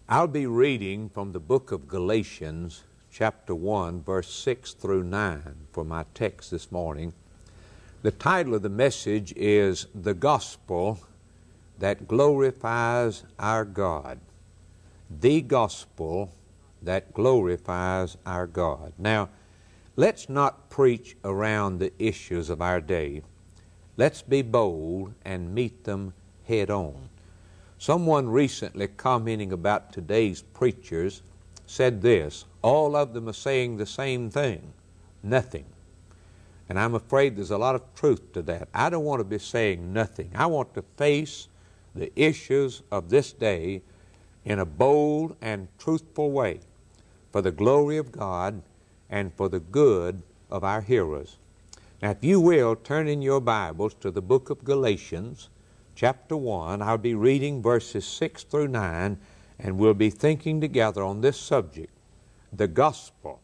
I'll be reading from the book of Galatians, chapter 1, verse 6 through 9 for my text this morning. The title of the message is The Gospel That Glorifies Our God. The Gospel That Glorifies Our God. Now, let's not preach around the issues of our day. Let's be bold and meet them head on. Someone recently commenting about today's preachers said this: all of them are saying the same thing, nothing. And I'm afraid there's a lot of truth to that. I don't want to be saying nothing. I want to face the issues of this day in a bold and truthful way for the glory of God and for the good of our hearers. Now, if you will, turn in your Bibles to the book of Galatians, chapter 1. I'll be reading verses 6 through 9, and we'll be thinking together on this subject, the gospel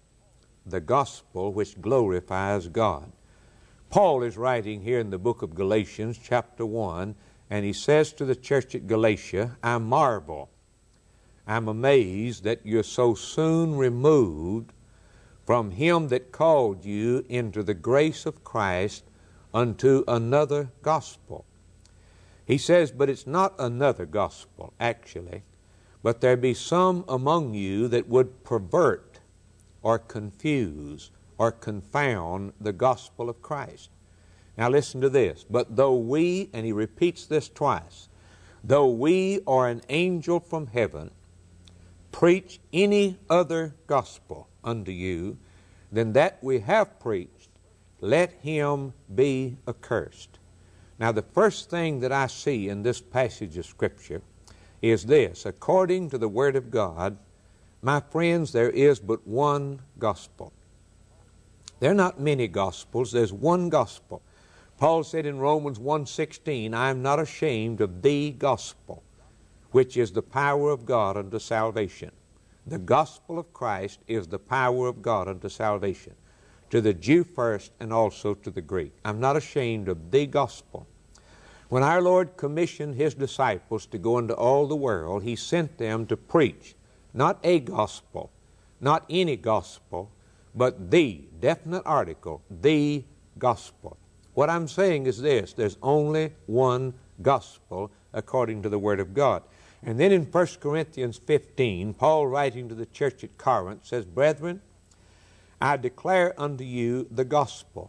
which glorifies God. Paul is writing here in the book of Galatians, chapter 1, and he says to the church at Galatia, I marvel, I'm amazed that you're so soon removed from him that called you into the grace of Christ unto another gospel. He says, but it's not another gospel, actually, but there be some among you that would pervert or confuse or confound the gospel of Christ. Now listen to this. But though we, and he repeats this twice, though we or an angel from heaven preach any other gospel unto you than that we have preached, let him be accursed. Now, the first thing that I see in this passage of Scripture is this. According to the Word of God, my friends, there is but one gospel. There are not many gospels. There's one gospel. Paul said in Romans 1:16, I am not ashamed of the gospel, which is the power of God unto salvation. The gospel of Christ is the power of God unto salvation, to the Jew first and also to the Greek. I'm not ashamed of the gospel. When our Lord commissioned His disciples to go into all the world, He sent them to preach not a gospel, not any gospel, but the definite article, the gospel. What I'm saying is this: there's only one gospel according to the Word of God. And then in 1 Corinthians 15, Paul, writing to the church at Corinth, says, Brethren, I declare unto you the gospel,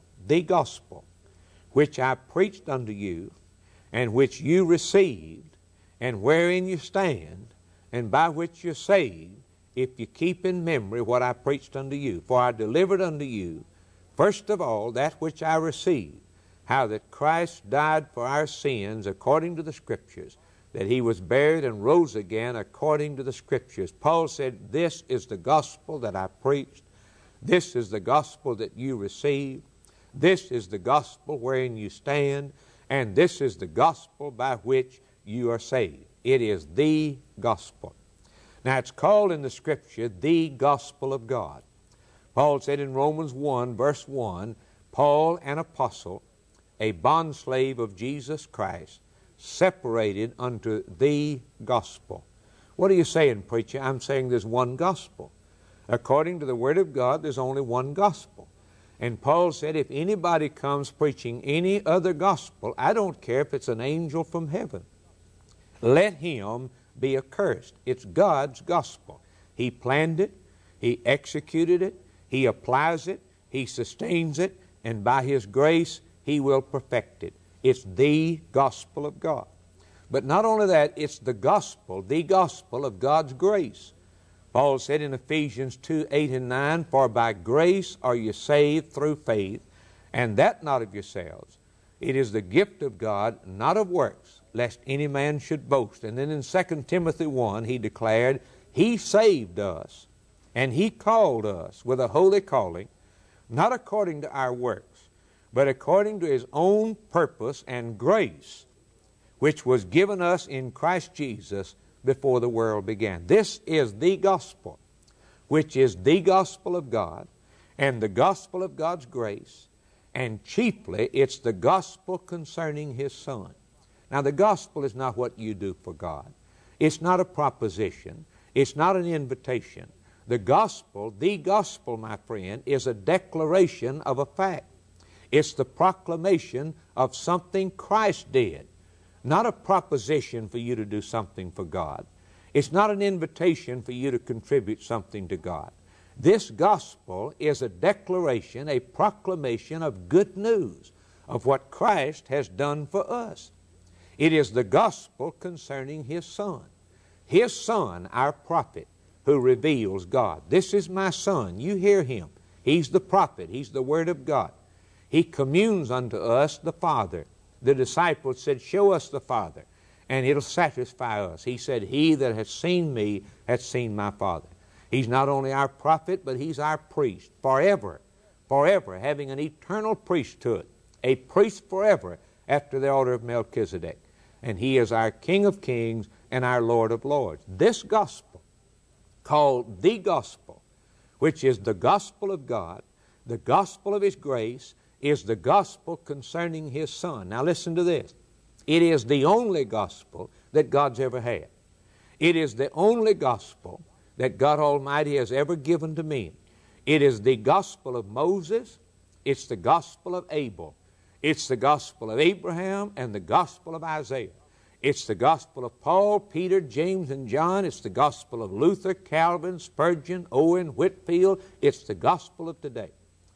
which I preached unto you, and which you received, and wherein you stand, and by which you're saved, if you keep in memory what I preached unto you. For I delivered unto you, first of all, that which I received, how that Christ died for our sins according to the Scriptures, that He was buried and rose again according to the Scriptures. Paul said, this is the gospel that I preached. This is the gospel that you received. This is the gospel wherein you stand. And this is the gospel by which you are saved. It is the gospel. Now, it's called in the Scripture the gospel of God. Paul said in Romans 1, verse 1, Paul, an apostle, a bondslave of Jesus Christ, separated unto the gospel. What are you saying, preacher? I'm saying there's one gospel. According to the Word of God, there's only one gospel. And Paul said, if anybody comes preaching any other gospel, I don't care if it's an angel from heaven, let him be accursed. It's God's gospel. He planned it, He executed it, He applies it, He sustains it, and by His grace, He will perfect it. It's the gospel of God. But not only that, it's the gospel of God's grace. Paul said in Ephesians 2, 8 and 9, For by grace are you saved through faith, and that not of yourselves. It is the gift of God, not of works, lest any man should boast. And then in 2 Timothy 1, he declared, He saved us, and He called us with a holy calling, not according to our works, but according to His own purpose and grace, which was given us in Christ Jesus before the world began. This is the gospel, which is the gospel of God and the gospel of God's grace, and chiefly it's the gospel concerning His Son. Now, the gospel is not what you do for God. It's not a proposition. It's not an invitation. The gospel, my friend, is a declaration of a fact. It's the proclamation of something Christ did, not a proposition for you to do something for God. It's not an invitation for you to contribute something to God. This gospel is a declaration, a proclamation of good news of what Christ has done for us. It is the gospel concerning His Son. His Son, our prophet, who reveals God. This is my Son. You hear Him. He's the prophet. He's the Word of God. He communes unto us the Father. The disciples said, show us the Father, and it'll satisfy us. He said, he that has seen me hath seen my Father. He's not only our prophet, but He's our priest forever, forever, having an eternal priesthood, a priest forever after the order of Melchizedek. And He is our King of kings and our Lord of lords. This gospel, called the gospel, which is the gospel of God, the gospel of His grace, is the gospel concerning His Son. Now listen to this. It is the only gospel that God's ever had. It is the only gospel that God Almighty has ever given to men. It is the gospel of Moses. It's the gospel of Abel. It's the gospel of Abraham and the gospel of Isaiah. It's the gospel of Paul, Peter, James, and John. It's the gospel of Luther, Calvin, Spurgeon, Owen, Whitefield. It's the gospel of today.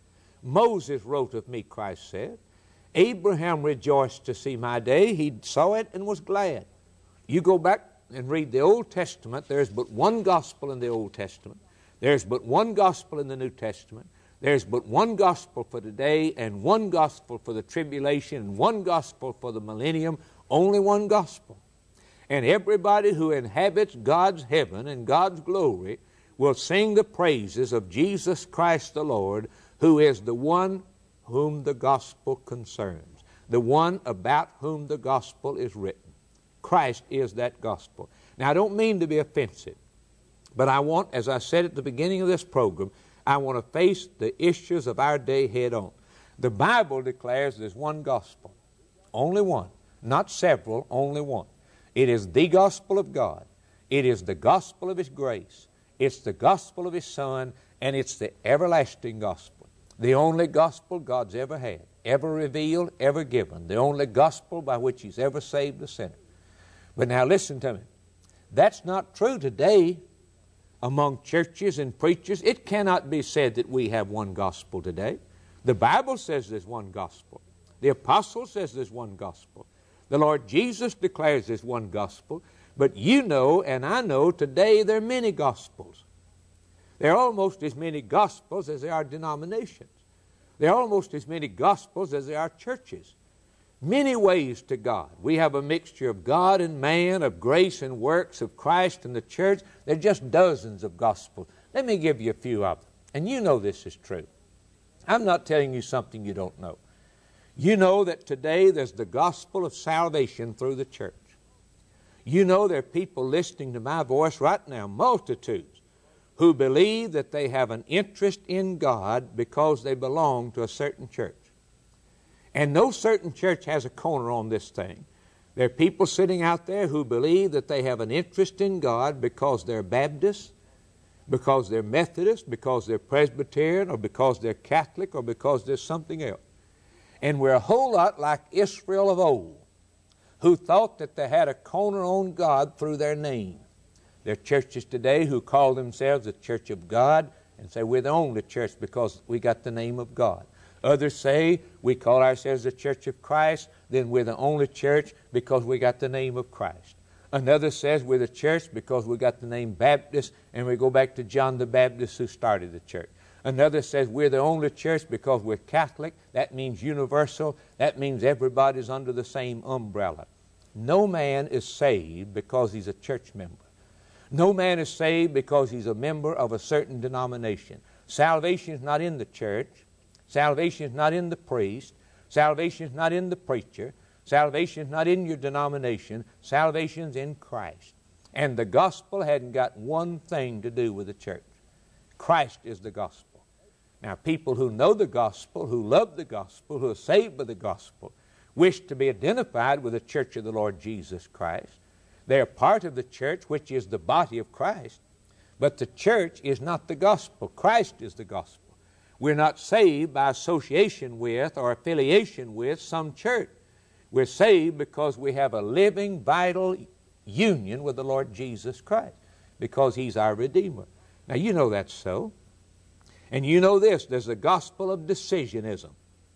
Moses wrote of me, Christ said. Abraham rejoiced to see my day. He saw it and was glad. You go back and read the Old Testament. There's but one gospel in the Old Testament. There's but one gospel in the New Testament. There's but one gospel for today, and one gospel for the tribulation, and one gospel for the millennium. Only one gospel. And everybody who inhabits God's heaven and God's glory will sing the praises of Jesus Christ the Lord, who is the one whom the gospel concerns, the one about whom the gospel is written. Christ is that gospel. Now, I don't mean to be offensive, but I want, as I said at the beginning of this program, I want to face the issues of our day head on. The Bible declares there's one gospel, only one, not several, only one. It is the gospel of God. It is the gospel of His grace. It's the gospel of His Son, and it's the everlasting gospel. The only gospel God's ever had, ever revealed, ever given. The only gospel by which He's ever saved a sinner. But now listen to me. That's not true today among churches and preachers. It cannot be said that we have one gospel today. The Bible says there's one gospel. The Apostle says there's one gospel. The Lord Jesus declares there's one gospel. But you know and I know today there are many gospels. There are almost as many gospels as there are denominations. There are almost as many gospels as there are churches. Many ways to God. We have a mixture of God and man, of grace and works, of Christ and the church. There are just dozens of gospels. Let me give you a few of them. And you know this is true. I'm not telling you something you don't know. You know that today there's the gospel of salvation through the church. You know there are people listening to my voice right now, multitudes, who believe that they have an interest in God because they belong to a certain church. And no certain church has a corner on this thing. There are people sitting out there who believe that they have an interest in God because they're Baptists, because they're Methodist, because they're Presbyterian, or because they're Catholic, or because there's something else. And we're a whole lot like Israel of old, who thought that they had a corner on God through their name. There are churches today who call themselves the Church of God and say we're the only church because we got the name of God. Others say we call ourselves the Church of Christ, then we're the only church because we got the name of Christ. Another says we're the church because we got the name Baptist, and we go back to John the Baptist who started the church. Another says we're the only church because we're Catholic. That means universal. That means everybody's under the same umbrella. No man is saved because he's a church member. No man is saved because he's a member of a certain denomination. Salvation is not in the church. Salvation is not in the priest. Salvation is not in the preacher. Salvation is not in your denomination. Salvation is in Christ. And the gospel hadn't got one thing to do with the church. Christ is the gospel. Now, people who know the gospel, who love the gospel, who are saved by the gospel, wish to be identified with the church of the Lord Jesus Christ. They are part of the church, which is the body of Christ. But the church is not the gospel. Christ is the gospel. We're not saved by association with or affiliation with some church. We're saved because we have a living, vital union with the Lord Jesus Christ, because He's our Redeemer. Now, you know that's so. And you know this, there's a gospel of decisionism.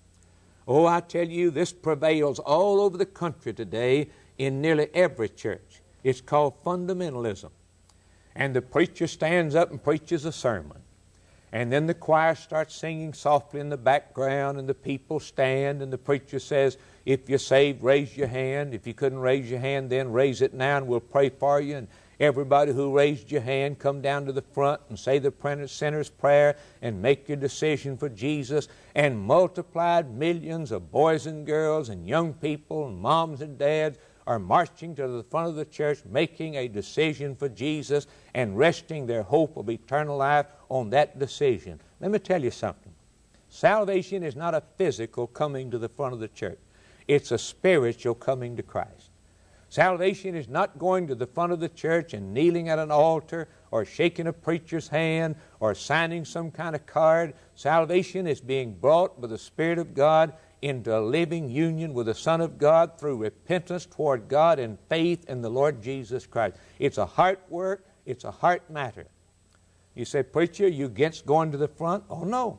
Oh, I tell you, this prevails all over the country today in nearly every church. It's called fundamentalism. And the preacher stands up and preaches a sermon. And then the choir starts singing softly in the background, and the people stand, and the preacher says, if you're saved, raise your hand. If you couldn't raise your hand then, raise it now, and we'll pray for you. And everybody who raised your hand, come down to the front and say the sinner's prayer and make your decision for Jesus. And multiplied millions of boys and girls and young people and moms and dads are marching to the front of the church, making a decision for Jesus and resting their hope of eternal life on that decision. Let me tell you something. Salvation is not a physical coming to the front of the church. It's a spiritual coming to Christ. Salvation is not going to the front of the church and kneeling at an altar or shaking a preacher's hand or signing some kind of card. Salvation is being brought by the Spirit of God into a living union with the Son of God through repentance toward God and faith in the Lord Jesus Christ. It's a heart work. It's a heart matter. You say, preacher, you against going to the front? Oh, no.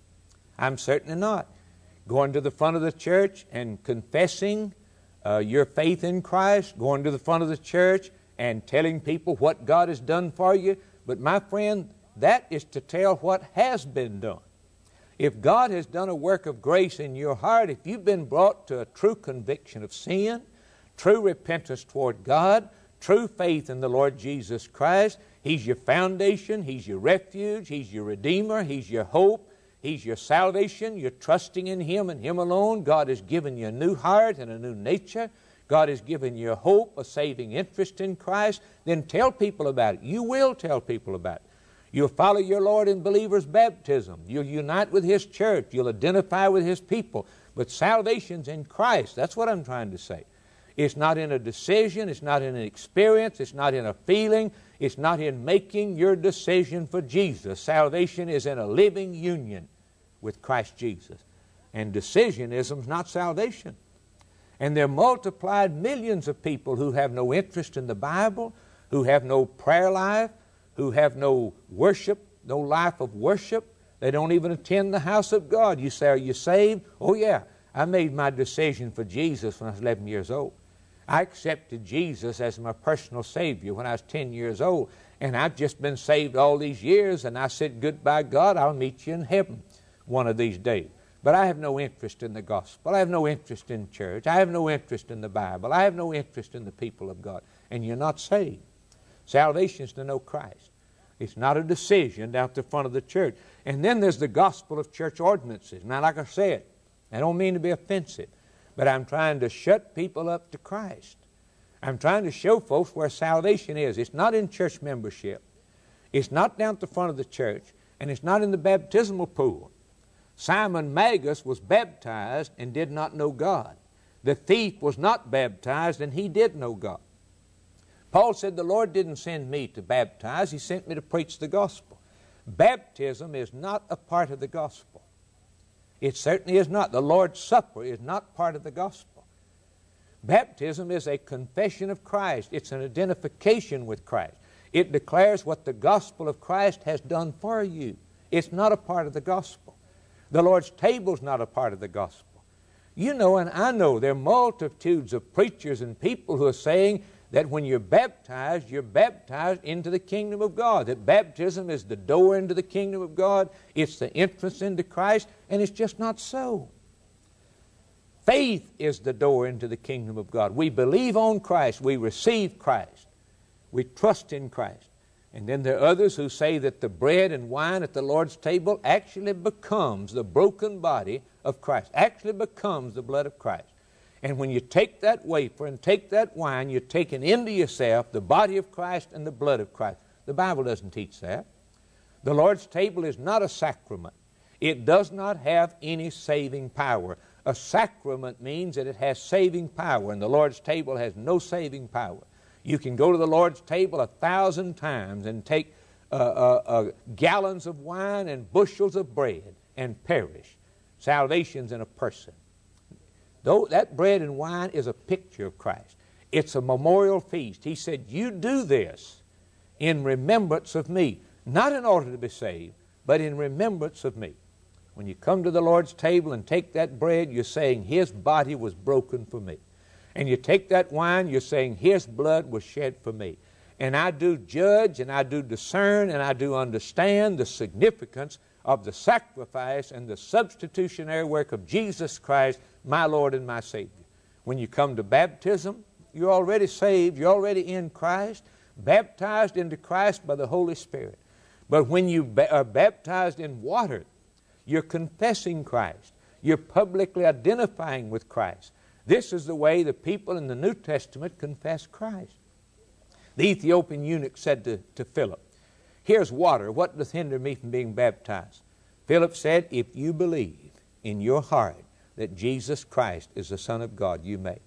I'm certainly not. Going to the front of the church and confessing your faith in Christ, going to the front of the church and telling people what God has done for you. But my friend, that is to tell what has been done. If God has done a work of grace in your heart, if you've been brought to a true conviction of sin, true repentance toward God, true faith in the Lord Jesus Christ, He's your foundation, He's your refuge, He's your Redeemer, He's your hope, He's your salvation, you're trusting in Him and Him alone. God has given you a new heart and a new nature. God has given you a hope, a saving interest in Christ. Then tell people about it. You will tell people about it. You'll follow your Lord in believer's baptism. You'll unite with His church. You'll identify with His people. But salvation's in Christ. That's what I'm trying to say. It's not in a decision. It's not in an experience. It's not in a feeling. It's not in making your decision for Jesus. Salvation is in a living union with Christ Jesus. And decisionism's not salvation. And there are multiplied millions of people who have no interest in the Bible, who have no prayer life, who have no worship, no life of worship. They don't even attend the house of God. You say, are you saved? Oh yeah, I made my decision for Jesus when I was 11 years old. I accepted Jesus as my personal Savior when I was 10 years old. And I've just been saved all these years, and I said, goodbye, God, I'll meet you in heaven one of these days. But I have no interest in the gospel. I have no interest in church. I have no interest in the Bible. I have no interest in the people of God. And you're not saved. Salvation is to know Christ. It's not a decision down at the front of the church. And then there's the gospel of church ordinances. Now, like I said, I don't mean to be offensive, but I'm trying to shut people up to Christ. I'm trying to show folks where salvation is. It's not in church membership. It's not down at the front of the church. And it's not in the baptismal pool. Simon Magus was baptized and did not know God. The thief was not baptized and he did know God. Paul said, the Lord didn't send me to baptize. He sent me to preach the gospel. Baptism is not a part of the gospel. It certainly is not. The Lord's Supper is not part of the gospel. Baptism is a confession of Christ. It's an identification with Christ. It declares what the gospel of Christ has done for you. It's not a part of the gospel. The Lord's table is not a part of the gospel. You know, and I know, there are multitudes of preachers and people who are saying that when you're baptized into the kingdom of God. That baptism is the door into the kingdom of God. It's the entrance into Christ, and it's just not so. Faith is the door into the kingdom of God. We believe on Christ. We receive Christ. We trust in Christ. And then there are others who say that the bread and wine at the Lord's table actually becomes the broken body of Christ, actually becomes the blood of Christ. And when you take that wafer and take that wine, you're taking into yourself the body of Christ and the blood of Christ. The Bible doesn't teach that. The Lord's table is not a sacrament. It does not have any saving power. A sacrament means that it has saving power, and the Lord's table has no saving power. You can go to the Lord's table 1,000 times and take gallons of wine and bushels of bread and perish. Salvation's in a person. Though that bread and wine is a picture of Christ. It's a memorial feast. He said, you do this in remembrance of me. Not in order to be saved, but in remembrance of me. When you come to the Lord's table and take that bread, you're saying His body was broken for me. And you take that wine, you're saying His blood was shed for me. And I do judge and I do discern and I do understand the significance of the sacrifice and the substitutionary work of Jesus Christ, my Lord and my Savior. When you come to baptism, you're already saved, you're already in Christ, baptized into Christ by the Holy Spirit. But when you are baptized in water, you're confessing Christ. You're publicly identifying with Christ. This is the way the people in the New Testament confess Christ. The Ethiopian eunuch said to Philip, here's water. What doth hinder me from being baptized? Philip said, if you believe in your heart that Jesus Christ is the Son of God, you may.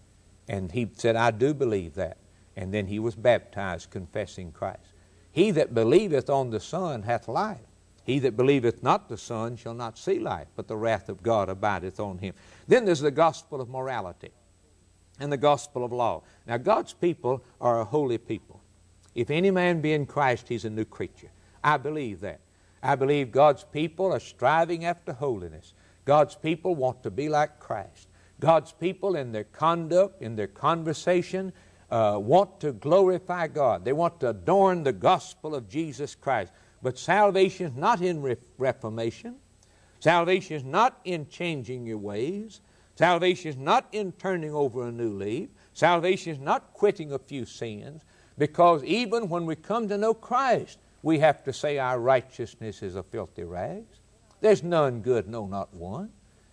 And he said, I do believe that. And then he was baptized, confessing Christ. He that believeth on the Son hath life. He that believeth not the Son shall not see life, but the wrath of God abideth on him. Then there's the gospel of morality and the gospel of law. Now, God's people are a holy people. If any man be in Christ, he's a new creature. I believe that. I believe God's people are striving after holiness. God's people want to be like Christ. God's people in their conduct, in their conversation, want to glorify God. They want to adorn the gospel of Jesus Christ. But salvation is not in reformation. Salvation is not in changing your ways. Salvation is not in turning over a new leaf. Salvation is not quitting a few sins. Because even when we come to know Christ, we have to say our righteousness is a filthy rags. There's none good, no, not one.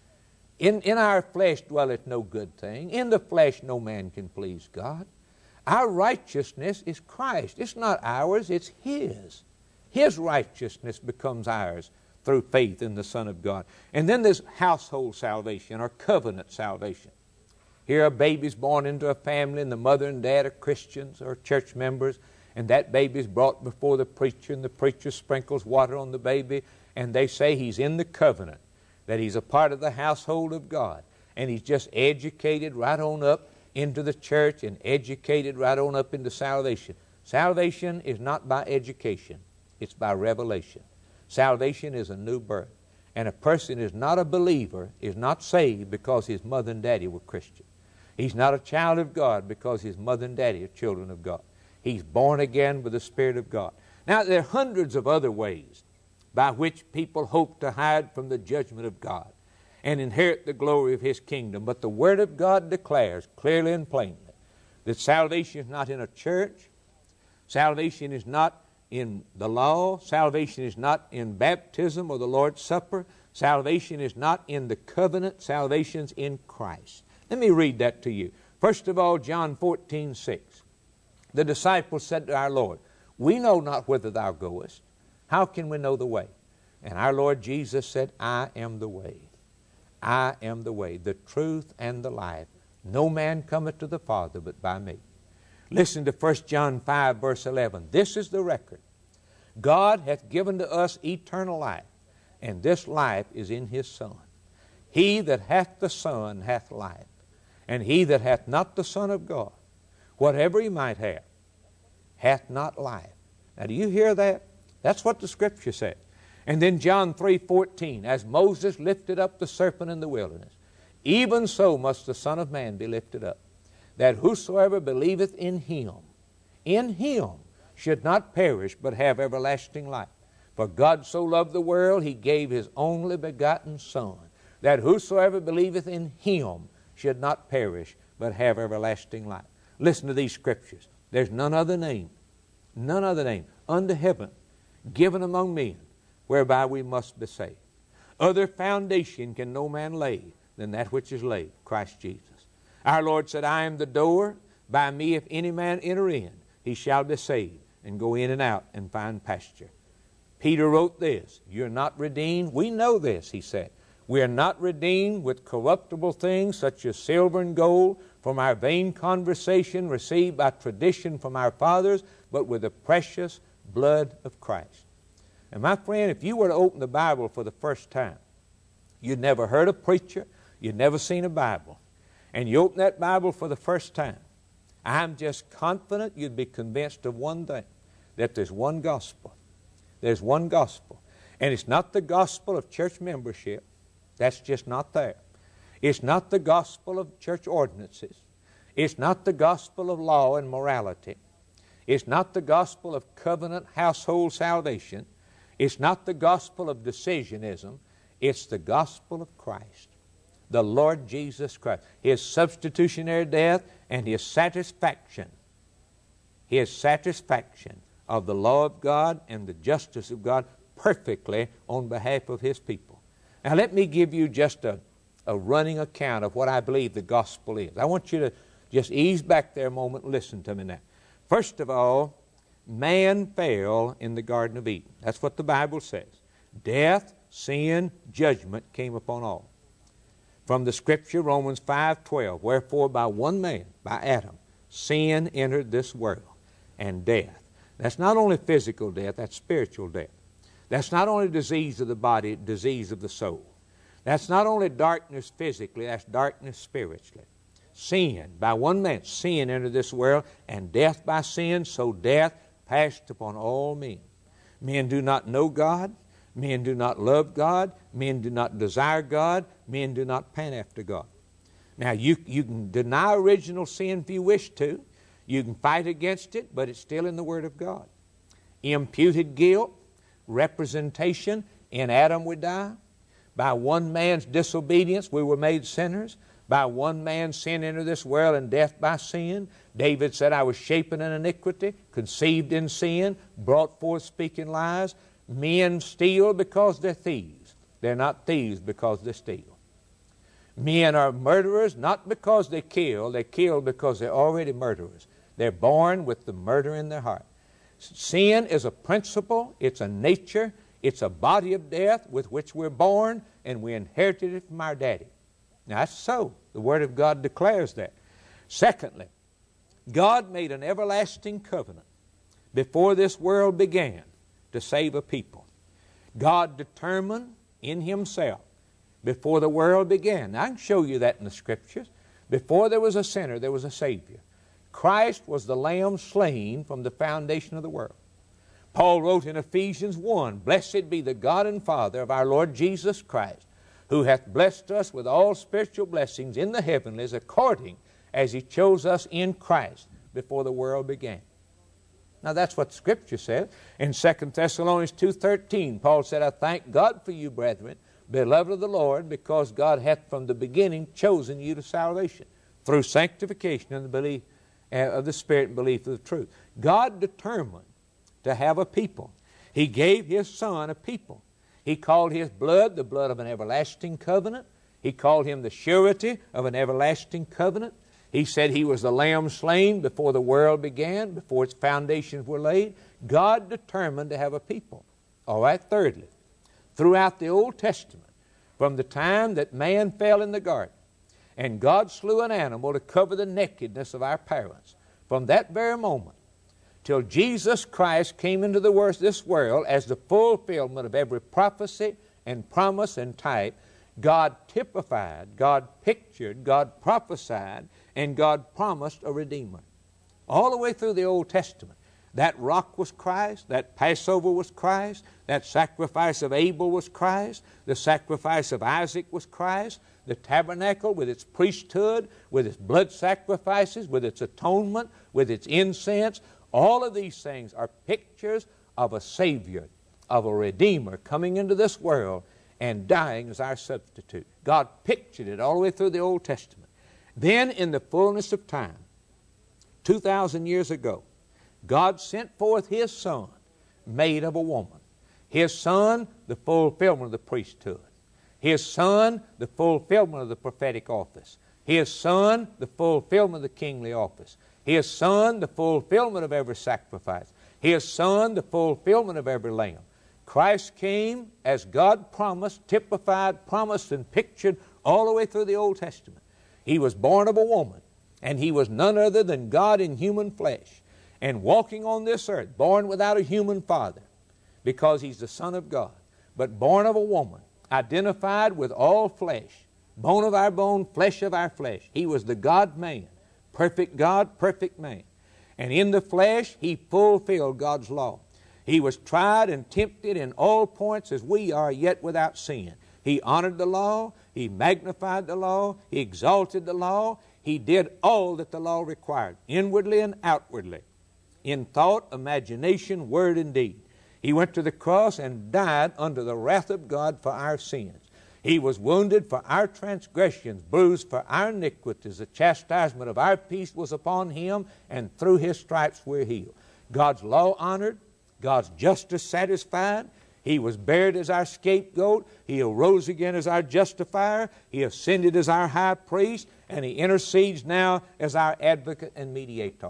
In our flesh dwelleth no good thing. In the flesh no man can please God. Our righteousness is Christ. It's not ours, it's His. His righteousness becomes ours through faith in the Son of God. And then there's household salvation or covenant salvation. Here a baby's born into a family and the mother and dad are Christians or church members, and that baby's brought before the preacher and the preacher sprinkles water on the baby and they say he's in the covenant, that he's a part of the household of God, and he's just educated right on up into the church and educated right on up into salvation. Salvation is not by education. It's by revelation. Salvation is a new birth. And a person is not a believer, is not saved because his mother and daddy were Christian. He's not a child of God because his mother and daddy are children of God. He's born again with the Spirit of God. Now, there are hundreds of other ways by which people hope to hide from the judgment of God and inherit the glory of His kingdom. But the Word of God declares clearly and plainly that salvation is not in a church. Salvation is not in the law. Salvation is not in baptism or the Lord's Supper. Salvation is not in the covenant. Salvation's in Christ. Let me read that to you. First of all, John 14:6. The disciples said to our Lord, we know not whither thou goest. How can we know the way? And our Lord Jesus said, I am the way. I am the way, the truth, and the life. No man cometh to the Father but by me. Listen to 1 John 5, verse 11. This is the record. God hath given to us eternal life, and this life is in His Son. He that hath the Son hath life, and he that hath not the Son of God, whatever he might have, hath not life. Now, do you hear that? That's what the Scripture says. And then John 3:14, as Moses lifted up the serpent in the wilderness, even so must the Son of Man be lifted up, that whosoever believeth in Him should not perish, but have everlasting life. For God so loved the world, He gave His only begotten Son, that whosoever believeth in Him should not perish, but have everlasting life. Listen to these Scriptures. There's none other name under heaven given among men whereby we must be saved. Other foundation can no man lay than that which is laid, Christ Jesus. Our Lord said, I am the door. By me if any man enter in, he shall be saved and go in and out and find pasture. Peter wrote this, you're not redeemed. We know this, he said. We are not redeemed with corruptible things such as silver and gold from our vain conversation received by tradition from our fathers, but with the precious blood of Christ. And my friend, if you were to open the Bible for the first time, you'd never heard a preacher, you'd never seen a Bible, and you open that Bible for the first time, I'm just confident you'd be convinced of one thing, that there's one gospel. There's one gospel. And it's not the gospel of church membership. That's just not there. It's not the gospel of church ordinances. It's not the gospel of law and morality. It's not the gospel of covenant household salvation. It's not the gospel of decisionism. It's the gospel of Christ, the Lord Jesus Christ. His substitutionary death and His satisfaction. His satisfaction of the law of God and the justice of God perfectly on behalf of His people. Now let me give you just a running account of what I believe the gospel is. I want you to just ease back there a moment and listen to me now. First of all, man fell in the Garden of Eden. That's what the Bible says. Death, sin, judgment came upon all. From the Scripture, Romans 5:12, wherefore by one man, by Adam, sin entered this world, and death. That's not only physical death, that's spiritual death. That's not only disease of the body, disease of the soul. That's not only darkness physically, that's darkness spiritually. Sin, by one man, sin entered this world, and death by sin, so death passed upon all men. Men do not know God. Men do not love God. Men do not desire God. Men do not pant after God. Now, you can deny original sin if you wish to. You can fight against it, but it's still in the Word of God. Imputed guilt, representation, in Adam we die. By one man's disobedience we were made sinners. By one man's sin entered this world, and death by sin. David said, I was shapen in iniquity, conceived in sin, brought forth speaking lies. Men steal because they're thieves. They're not thieves because they steal. Men are murderers not because they kill because they're already murderers. They're born with the murder in their heart. Sin is a principle, it's a nature, it's a body of death with which we're born, and we inherited it from our daddy. Now that's so. The Word of God declares that. Secondly, God made an everlasting covenant before this world began to save a people. God determined in Himself before the world began. Now, I can show you that in the Scriptures. Before there was a sinner, there was a Savior. Christ was the Lamb slain from the foundation of the world. Paul wrote in Ephesians 1, Blessed be the God and Father of our Lord Jesus Christ, who hath blessed us with all spiritual blessings in the heavenlies, according as He chose us in Christ before the world began. Now that's what Scripture says. In 2 Thessalonians 2:13, Paul said, I thank God for you, brethren, beloved of the Lord, because God hath from the beginning chosen you to salvation, through sanctification and the belief of the Spirit and belief of the truth. God determined to have a people. He gave His Son a people. He called His blood the blood of an everlasting covenant. He called Him the surety of an everlasting covenant. He said He was the Lamb slain before the world began, before its foundations were laid. God determined to have a people. All right, thirdly, throughout the Old Testament, from the time that man fell in the garden, and God slew an animal to cover the nakedness of our parents, from that very moment till Jesus Christ came into this world as the fulfillment of every prophecy and promise and type, God typified, God pictured, God prophesied, and God promised a Redeemer. All the way through the Old Testament, that rock was Christ, that Passover was Christ, that sacrifice of Abel was Christ, the sacrifice of Isaac was Christ, the tabernacle with its priesthood, with its blood sacrifices, with its atonement, with its incense. All of these things are pictures of a Savior, of a Redeemer coming into this world and dying as our substitute. God pictured it all the way through the Old Testament. Then in the fullness of time, 2,000 years ago, God sent forth His Son, made of a woman. His Son, the fulfillment of the priesthood. His Son, the fulfillment of the prophetic office. His Son, the fulfillment of the kingly office. His Son, the fulfillment of every sacrifice. His Son, the fulfillment of every lamb. Christ came as God promised, typified, promised, and pictured all the way through the Old Testament. He was born of a woman, and He was none other than God in human flesh. and walking on this earth, born without a human father, because He's the Son of God, but born of a woman, identified with all flesh, bone of our bone, flesh of our flesh. He was the God-man, perfect God, perfect man. And in the flesh, He fulfilled God's law. He was tried and tempted in all points as we are, yet without sin. He honored the law. He magnified the law. He exalted the law. He did all that the law required, inwardly and outwardly, in thought, imagination, word, and deed. He went to the cross and died under the wrath of God for our sins. He was wounded for our transgressions, bruised for our iniquities. The chastisement of our peace was upon Him, and through His stripes we're healed. God's law honored, God's justice satisfied. He was buried as our scapegoat. He arose again as our justifier. He ascended as our high priest, and He intercedes now as our advocate and mediator.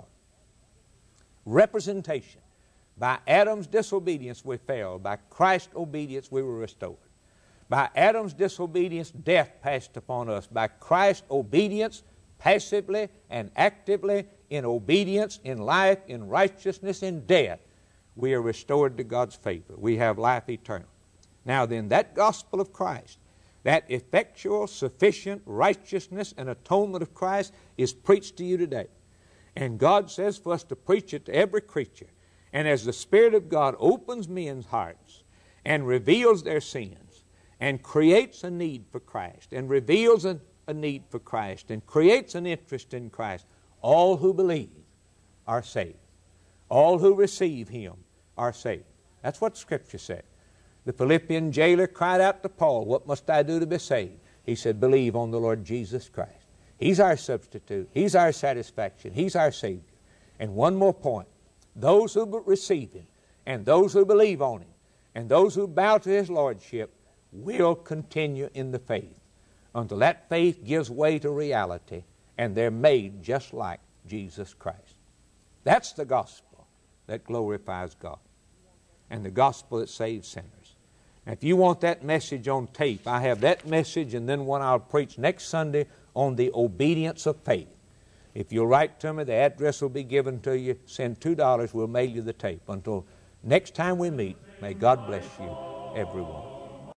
Representation. By Adam's disobedience we fell. By Christ's obedience we were restored. By Adam's disobedience death passed upon us. By Christ's obedience, passively and actively, in obedience, in life, in righteousness, in death, we are restored to God's favor. We have life eternal. Now then, that gospel of Christ, that effectual, sufficient righteousness and atonement of Christ is preached to you today. And God says for us to preach it to every creature. And as the Spirit of God opens men's hearts and reveals their sins and creates a need for Christ and reveals a need for Christ and creates an interest in Christ, all who believe are saved. All who receive Him are saved. That's what Scripture said. The Philippian jailer cried out to Paul, "What must I do to be saved?" He said, "Believe on the Lord Jesus Christ." He's our substitute. He's our satisfaction. He's our Savior. And one more point. Those who receive Him and those who believe on Him and those who bow to His Lordship will continue in the faith until that faith gives way to reality and they're made just like Jesus Christ. That's the gospel that glorifies God and the gospel that saves sinners. Now, if you want that message on tape, I have that message and then one I'll preach next Sunday on the obedience of faith. If you'll write to me, the address will be given to you. Send $2, we'll mail you the tape. Until next time we meet, may God bless you, everyone.